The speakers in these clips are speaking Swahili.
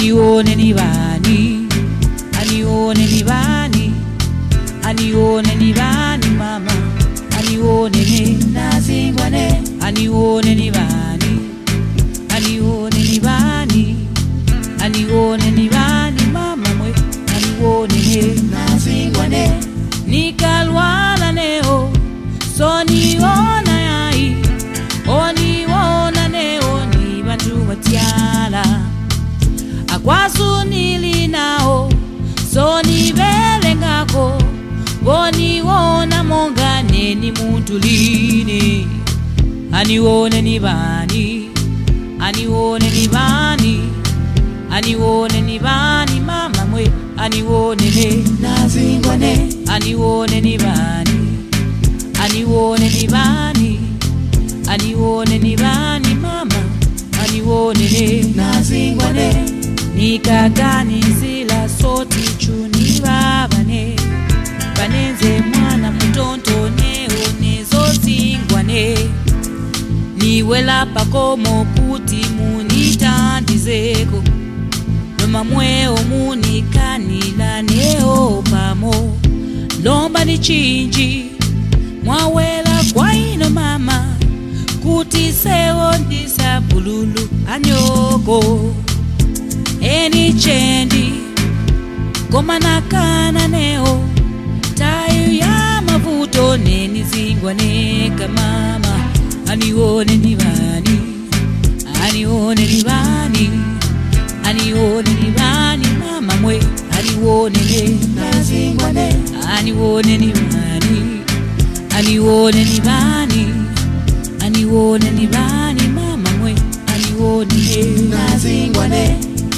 anione ni bani, anione ni bani, anione ni bani mama, anione ni nazingwane, anione ni bani, anione ni bani, anione ni bani mama mwe, anione ni nazingwane, nikalwala neo, so niona yai, oniona neo ni bantu watiala, akwasu nilinao, so nibelengako, boni wona mongane ni muntu lini, anione ni bani, anione ni bani, anione ni bani mama mwe, anione ni nazingwane, anione ni bani, anione ni bani, anione ni bani mama, anione ni nazingwane, nikagani zila soti chuni babane, banenze mwana mutonto neo nezo zingwane, niwela pakomo kuti munitandizeko, noma mweo munikanila neo pamo, lomba ni chinji, mwawela kwa ino mama, kuti sewo ndisa bululu anyoko, eni chendi, goma nakana neo, tayo ya mavuto neni zingwane kamama, anione ni bani, anione ni bani, anione ni bani mama mwe, anione ni nazingwane, anione ni bani, anione ni bani, anione ni bani mama mwe, anione ni nazingwane.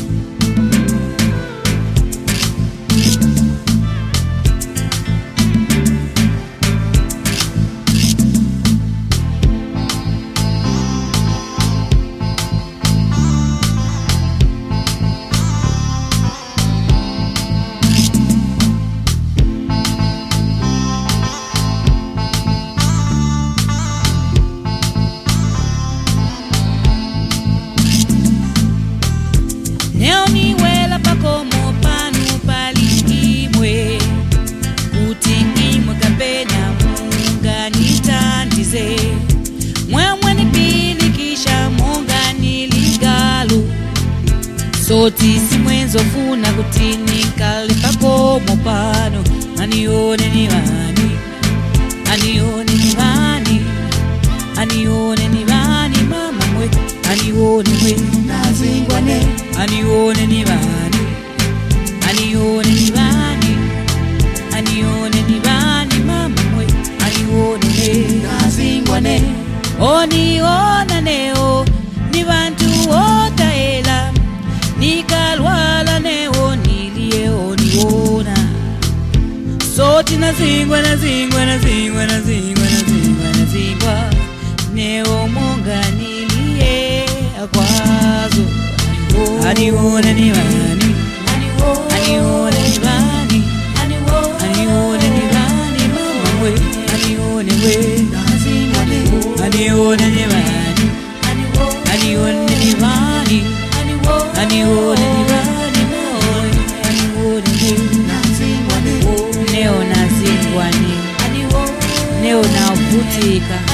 Neo niwela pakomo panu palikimwe, kutingimwe kapena munga nitandize, mwemwe nipili kisha munga niligalu, soti simwenzo funa kutini kali pakomo panu, anione ni bani, anione ni bani, anione ni bani mama mwe, anione mwe nazingwane, anione ni bani, anione ni bani, anione ni bani mama mwe, anione ni nazingwane, oniona neo ni bantu otaela, nikalwala neo nilie oniona, soti nazingwa nazingwa nazingwa nazingwa nazingwa nazingwa, neo monga nilie akwazo, anione ni bani, anione ni bani, anione ni bani mama mwe, anione we nazingwane, anione ni bani, anione ni bani, anione ni bani mwe, anione ni nazingwane, neo nazingwane, neo navutika.